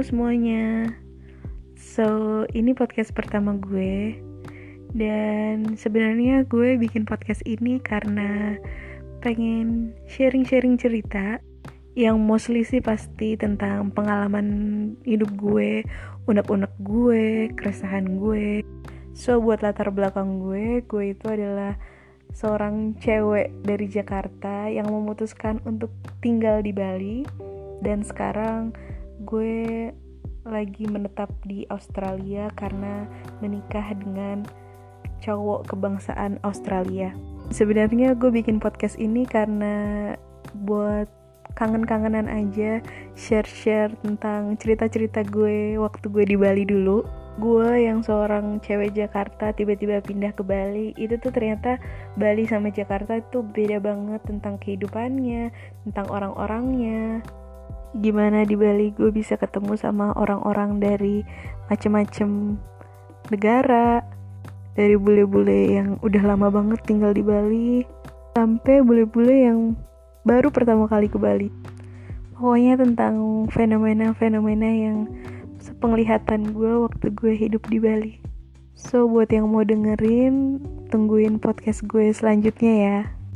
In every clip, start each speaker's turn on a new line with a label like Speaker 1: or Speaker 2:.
Speaker 1: Halo semuanya. Ini podcast pertama gue. Dan sebenarnya gue bikin podcast ini karena pengen sharing-sharing cerita yang mostly sih pasti tentang pengalaman hidup gue, unek-unek gue, keresahan gue. Buat latar belakang gue itu adalah seorang cewek dari Jakarta yang memutuskan untuk tinggal di Bali. Dan sekarang gue lagi menetap di Australia karena menikah dengan cowok kebangsaan Australia. Sebenarnya gue bikin podcast ini karena buat kangen-kangenan aja, share-share tentang cerita-cerita gue waktu gue di Bali dulu. Gue yang seorang cewek Jakarta tiba-tiba pindah ke Bali, itu tuh ternyata Bali sama Jakarta itu beda banget tentang kehidupannya, tentang orang-orangnya. Gimana di Bali gue bisa ketemu sama orang-orang dari macem-macem negara, dari bule-bule yang udah lama banget tinggal di Bali sampai bule-bule yang baru pertama kali ke Bali. Pokoknya tentang fenomena-fenomena yang sepenglihatan gue waktu gue hidup di Bali. Buat yang mau dengerin, tungguin podcast gue selanjutnya ya.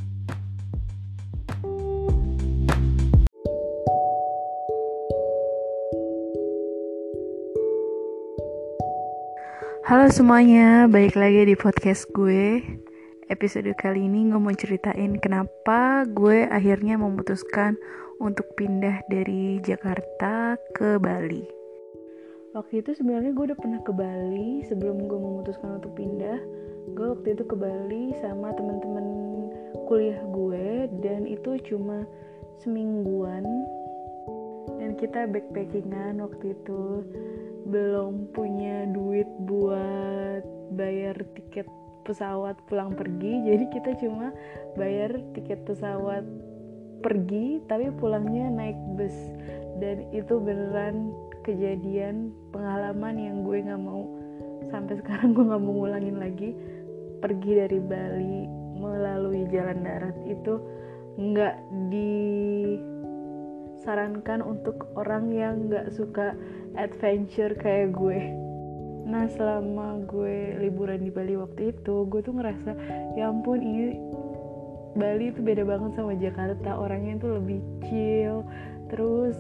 Speaker 1: Halo semuanya, balik lagi di podcast gue. Episode kali ini gue mau ceritain kenapa gue akhirnya memutuskan untuk pindah dari Jakarta ke Bali. Waktu itu sebenarnya gue udah pernah ke Bali sebelum gue memutuskan untuk pindah. Gue waktu itu ke Bali sama teman-teman kuliah gue dan itu cuma semingguan. Dan kita backpackingan waktu itu, belum punya duit buat bayar tiket pesawat pulang pergi, jadi kita cuma bayar tiket pesawat pergi tapi pulangnya naik bus. Dan itu beneran kejadian pengalaman yang gue gak mau, sampai sekarang gue gak mau ngulangin lagi. Pergi dari Bali melalui jalan darat itu gak disarankan untuk orang yang gak suka adventure kayak gue. Nah, selama gue liburan di Bali waktu itu, gue tuh ngerasa ya ampun, ini Bali itu beda banget sama Jakarta. Orangnya tuh lebih chill, terus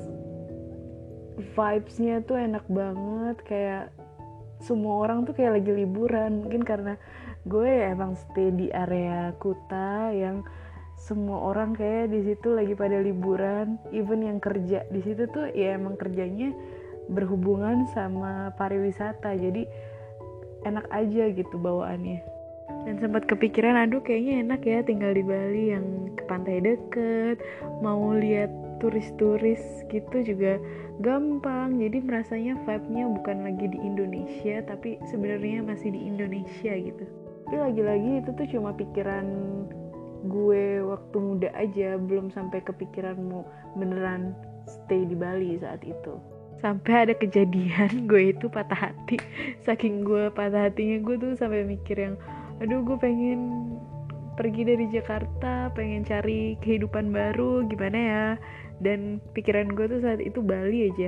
Speaker 1: vibes-nya tuh enak banget, kayak semua orang tuh kayak lagi liburan. Mungkin karena gue emang stay di area Kuta yang semua orang kayak di situ lagi pada liburan, even yang kerja di situ tuh ya emang kerjanya berhubungan sama pariwisata, jadi enak aja gitu bawaannya. Dan sempat kepikiran, aduh kayaknya enak ya tinggal di Bali yang ke pantai deket, mau lihat turis-turis gitu juga gampang, jadi merasanya vibe-nya bukan lagi di Indonesia tapi sebenarnya masih di Indonesia gitu. Tapi lagi-lagi itu tuh cuma pikiran gue waktu muda aja, belum sampai kepikiran mau beneran stay di Bali saat itu. Sampai ada kejadian gue itu patah hati. Saking gue patah hatinya, gue tuh sampai mikir yang aduh gue pengen pergi dari Jakarta, pengen cari kehidupan baru, gimana ya. Dan pikiran gue tuh saat itu Bali aja.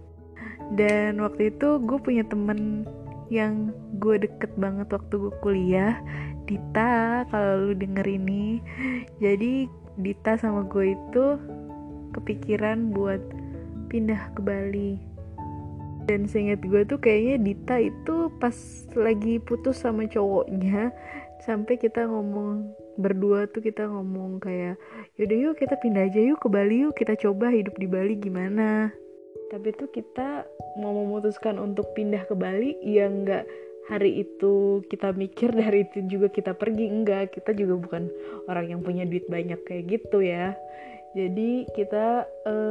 Speaker 1: Dan waktu itu gue punya temen yang gue deket banget waktu gue kuliah, Dita, kalau lu denger ini. Jadi Dita sama gue itu kepikiran buat pindah ke Bali. Dan seingat gue tuh kayaknya Dita itu pas lagi putus sama cowoknya, sampai kita ngomong berdua tuh, kita ngomong kayak yaudah yuk kita pindah aja yuk ke Bali, yuk kita coba hidup di Bali gimana. Tapi tuh kita mau memutuskan untuk pindah ke Bali ya nggak hari itu kita mikir dari itu juga kita pergi, enggak, kita juga bukan orang yang punya duit banyak kayak gitu ya. Jadi kita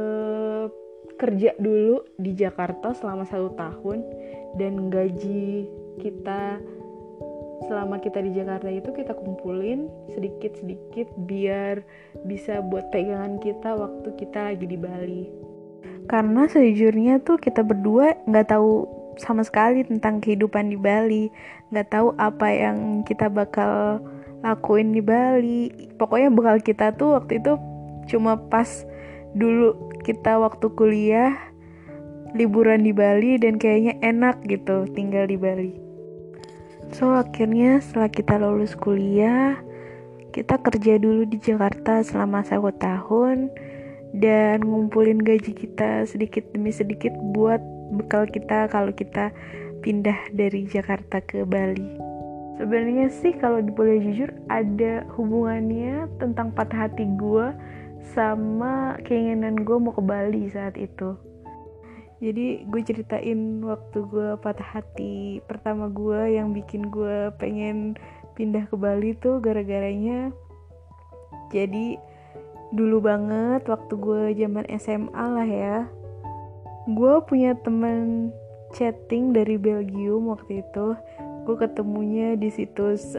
Speaker 1: kerja dulu di Jakarta selama 1 tahun, dan gaji kita selama kita di Jakarta itu kita kumpulin sedikit-sedikit biar bisa buat pegangan kita waktu kita lagi di Bali. Karena sejujurnya tuh kita berdua gak tahu sama sekali tentang kehidupan di Bali, gak tahu apa yang kita bakal lakuin di Bali. Pokoknya bekal kita tuh waktu itu cuma pas dulu kita waktu kuliah liburan di Bali dan kayaknya enak gitu tinggal di Bali. So akhirnya setelah kita lulus kuliah, kita kerja dulu di Jakarta selama 1 tahun dan ngumpulin gaji kita sedikit demi sedikit buat bekal kita kalau kita pindah dari Jakarta ke Bali. Sebenarnya sih kalau boleh jujur ada hubungannya tentang patah hati gue sama keinginan gue mau ke Bali saat itu. Jadi gue ceritain waktu gue patah hati pertama gue yang bikin gue pengen pindah ke Bali tuh gara-garanya. Jadi dulu banget waktu gue zaman SMA lah ya, gue punya teman chatting dari Belgium waktu itu. Gue ketemunya di situs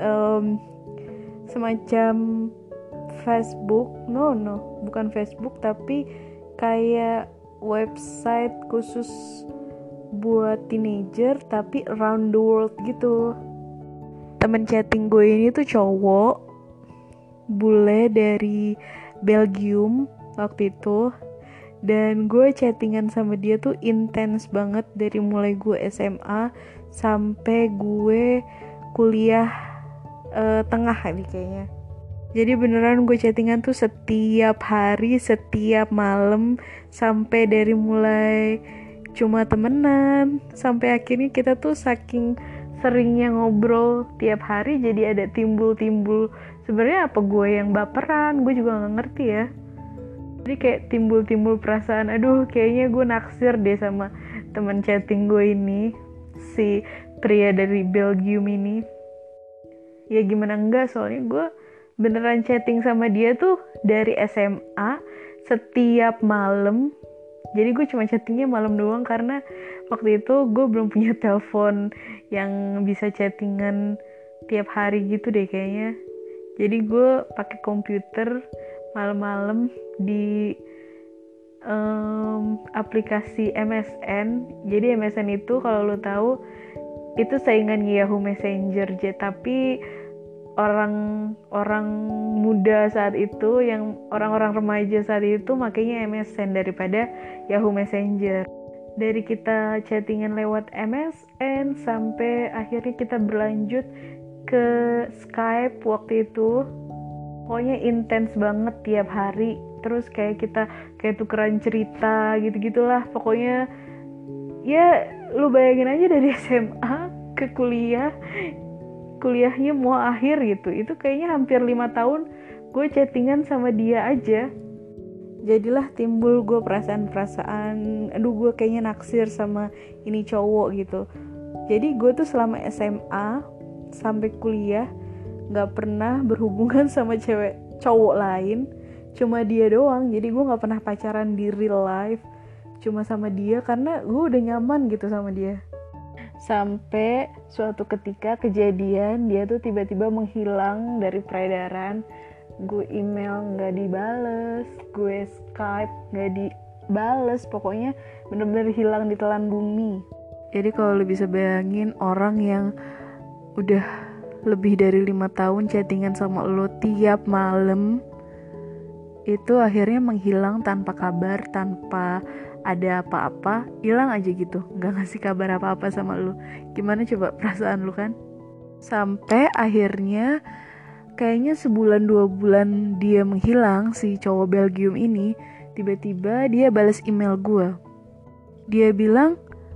Speaker 1: semacam Facebook, bukan Facebook tapi kayak website khusus buat teenager tapi around the world gitu. Temen chatting gue ini tuh cowok bule dari Belgium waktu itu, dan gue chattingan sama dia tuh intens banget dari mulai gue SMA sampai gue kuliah tengah nih kayaknya. Jadi beneran gue chattingan tuh setiap hari, setiap malam, sampai dari mulai cuma temenan sampai akhirnya kita tuh saking seringnya ngobrol tiap hari jadi ada timbul sebenarnya apa gue yang baperan, gue juga nggak ngerti ya. Jadi kayak timbul perasaan, aduh kayaknya gue naksir deh sama teman chatting gue ini, si pria dari Belgium ini. Ya gimana enggak, soalnya gue beneran chatting sama dia tuh dari SMA setiap malam. Jadi gue cuma chattingnya malam doang karena waktu itu gue belum punya telepon yang bisa chattingan tiap hari gitu deh kayaknya. Jadi gue pakai komputer malam-malam di aplikasi MSN. Jadi MSN itu kalau lo tahu itu saingan Yahoo Messenger, tapi orang muda saat itu, yang orang-orang remaja saat itu makanya MSN daripada Yahoo Messenger. Dari kita chattingan lewat MSN sampai akhirnya kita berlanjut ke Skype waktu itu. Pokoknya intens banget tiap hari. Terus kayak kita kayak tukeran cerita gitu-gitulah. Pokoknya ya lu bayangin aja dari SMA ke kuliahnya mau akhir gitu, itu kayaknya hampir 5 tahun gue chattingan sama dia aja. Jadilah timbul gue perasaan aduh gue kayaknya naksir sama ini cowok gitu. Jadi gue tuh selama SMA sampai kuliah gak pernah berhubungan sama cowok lain, cuma dia doang. Jadi gue gak pernah pacaran di real life, cuma sama dia karena gue udah nyaman gitu sama dia. Sampai suatu ketika kejadian dia tuh tiba-tiba menghilang dari peredaran. Gue email gak dibales, gue Skype gak dibales, pokoknya bener-bener hilang di telan bumi. Jadi kalau lu bisa bayangin orang yang udah lebih dari 5 tahun chattingan sama lo tiap malam, itu akhirnya menghilang tanpa kabar, tanpa ada apa-apa, hilang aja gitu, nggak ngasih kabar apa-apa sama lu. Gimana coba perasaan lu kan? Sampai akhirnya kayaknya 1-2 bulan dia menghilang, si cowok Belgium ini, tiba-tiba dia balas email gue. Dia bilang,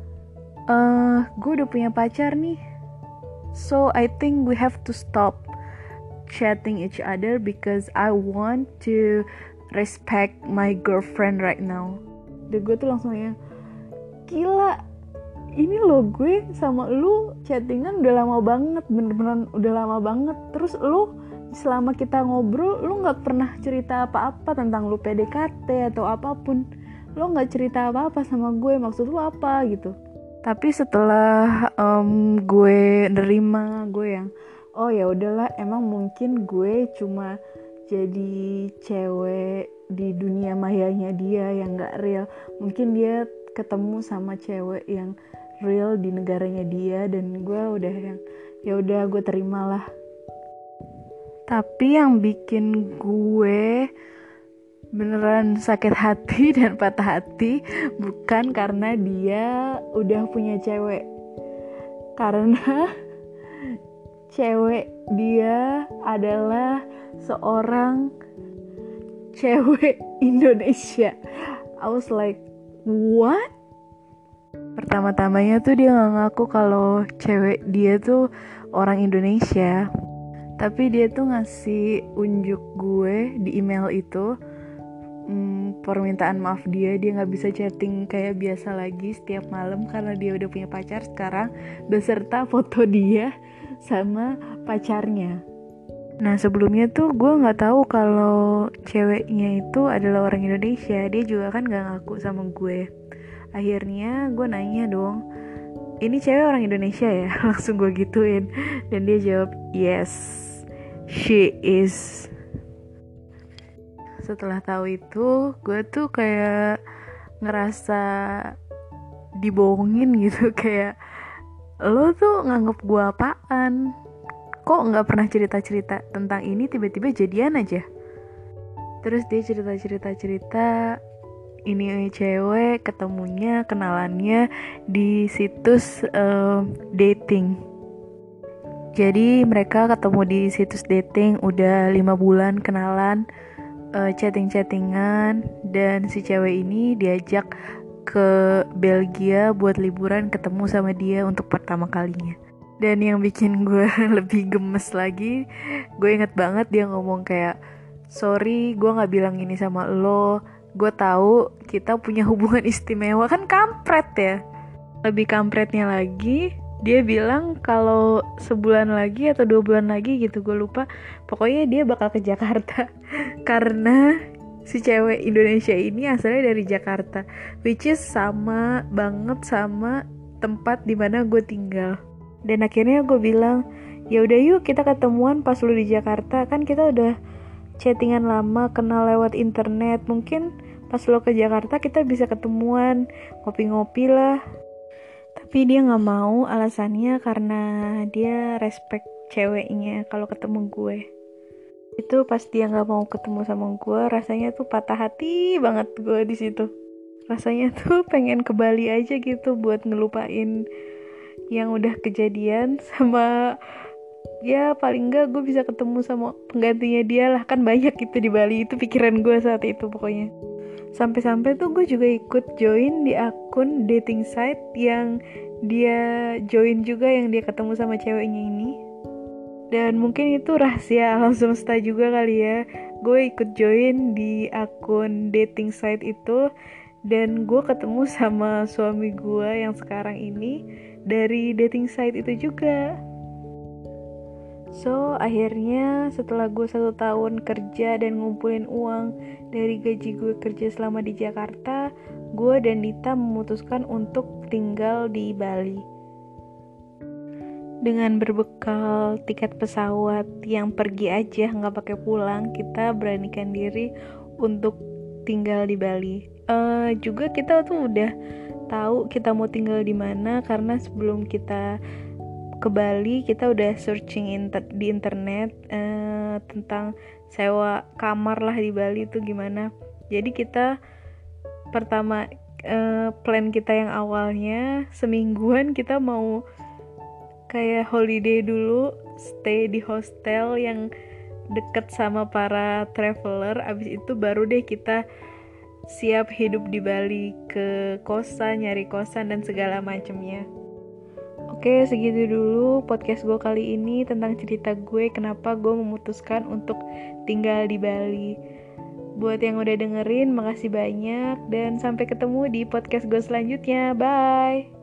Speaker 1: gue udah punya pacar nih, so I think we have to stop chatting each other because I want to respect my girlfriend right now. Dan gue tuh langsung ya, gila, ini loh gue sama lu chattingan udah lama banget, bener-bener udah lama banget. Terus lu selama kita ngobrol, lu gak pernah cerita apa-apa tentang lu PDKT atau apapun. Lu gak cerita apa-apa sama gue, maksud lu apa gitu. Tapi setelah gue nerima, gue yang oh ya udahlah, emang mungkin gue cuma jadi cewek di dunia mayanya dia yang gak real. Mungkin dia ketemu sama cewek yang real di negaranya dia, dan gue udah yang ya udah gue terimalah. Tapi yang bikin gue beneran sakit hati dan patah hati, bukan karena dia udah punya cewek, karena cewek dia adalah seorang cewek Indonesia. I was like, what? Pertama-tamanya tuh dia gak ngaku kalau cewek dia tuh orang Indonesia, tapi dia tuh ngasih unjuk gue di email itu permintaan maaf dia gak bisa chatting kayak biasa lagi setiap malam karena dia udah punya pacar sekarang, beserta foto dia sama pacarnya. Nah sebelumnya tuh gue gak tahu kalau ceweknya itu adalah orang Indonesia. Dia juga kan gak ngaku sama gue. Akhirnya gue nanya dong, ini cewek orang Indonesia ya? Langsung gue gituin. Dan dia jawab, yes, she is. Setelah tahu itu, gue tuh kayak ngerasa dibohongin gitu. Kayak, lo tuh nganggep gue apaan? Kok gak pernah cerita-cerita tentang ini, tiba-tiba jadian aja? Terus dia cerita ini cewek ketemunya, kenalannya di situs dating. Jadi mereka ketemu di situs dating udah 5 bulan kenalan, chatting-chattingan, dan si cewek ini diajak ke Belgia buat liburan, ketemu sama dia untuk pertama kalinya. Dan yang bikin gue lebih gemes lagi, gue inget banget dia ngomong kayak, sorry gue gak bilang ini sama lo, gue tahu kita punya hubungan istimewa. Kan kampret ya. Lebih kampretnya lagi, dia bilang kalau sebulan lagi atau 2 bulan lagi gitu, gue lupa, pokoknya dia bakal ke Jakarta karena si cewek Indonesia ini asalnya dari Jakarta, which is sama banget sama tempat dimana gue tinggal. Dan akhirnya gue bilang, ya udah yuk kita ketemuan pas lu di Jakarta, kan kita udah chattingan lama, kenal lewat internet, mungkin pas lo ke Jakarta kita bisa ketemuan, ngopi-ngopi lah. Tapi dia gak mau, alasannya karena dia respect ceweknya kalau ketemu gue. Itu pas dia gak mau ketemu sama gue, rasanya tuh patah hati banget gue di situ. Rasanya tuh pengen ke Bali aja gitu buat ngelupain yang udah kejadian, sama ya paling enggak gue bisa ketemu sama penggantinya dia lah, kan banyak gitu di Bali. Itu pikiran gue saat itu pokoknya. Sampai-sampai tuh gue juga ikut join di akun dating site yang dia join juga, yang dia ketemu sama ceweknya ini. Dan mungkin itu rahasia alam semesta juga kali ya, gue ikut join di akun dating site itu, dan gue ketemu sama suami gue yang sekarang ini dari dating site itu juga. So akhirnya setelah gue 1 tahun kerja dan ngumpulin uang dari gaji gue kerja selama di Jakarta, gue dan Dita memutuskan untuk tinggal di Bali. Dengan berbekal tiket pesawat yang pergi aja gak pakai pulang, kita beranikan diri untuk tinggal di Bali. Juga kita tuh udah tahu kita mau tinggal di mana, karena sebelum kita ke Bali kita udah searching di internet tentang sewa kamar lah di Bali itu gimana. Jadi kita pertama plan kita yang awalnya semingguan kita mau kayak holiday dulu, stay di hostel yang deket sama para traveler. Abis itu baru deh kita siap hidup di Bali, ke kosan, nyari kosan dan segala macemnya. Oke, segitu dulu podcast gue kali ini tentang cerita gue kenapa gue memutuskan untuk tinggal di Bali. Buat yang udah dengerin, makasih banyak, dan sampai ketemu di podcast gue selanjutnya. Bye.